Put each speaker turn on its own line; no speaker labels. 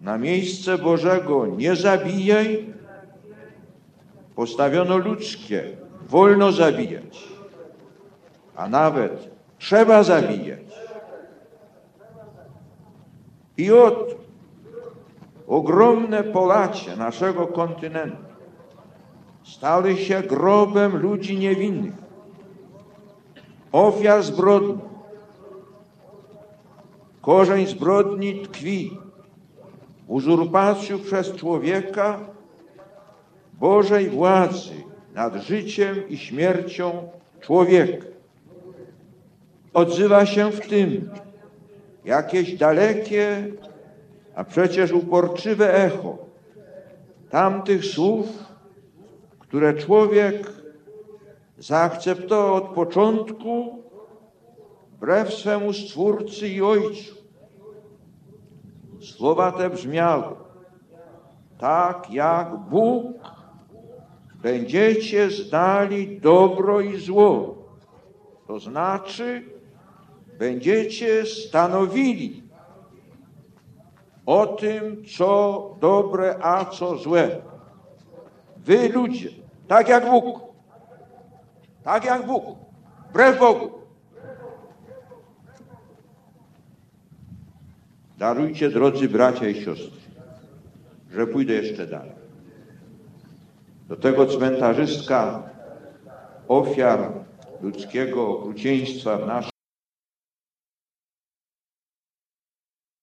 na miejsce Bożego nie zabijaj, postawiono ludzkie, wolno zabijać, a nawet trzeba zabijać. I oto ogromne Polacie naszego kontynentu stały się grobem ludzi niewinnych, ofiar zbrodni. Korzeń zbrodni tkwi w uzurpacji przez człowieka Bożej władzy nad życiem i śmiercią człowieka. Odzywa się w tym jakieś dalekie, a przecież uporczywe echo tamtych słów, które człowiek zaakceptował od początku wbrew swemu Stwórcy i Ojcu. Słowa te brzmiały: tak jak Bóg będziecie znali dobro i zło, to znaczy będziecie stanowili o tym, co dobre, a co złe. Wy ludzie, tak jak Bóg, wbrew Bogu. Darujcie, drodzy bracia i siostry, że pójdę jeszcze dalej. Do tego cmentarzystka ofiar ludzkiego okrucieństwa w naszym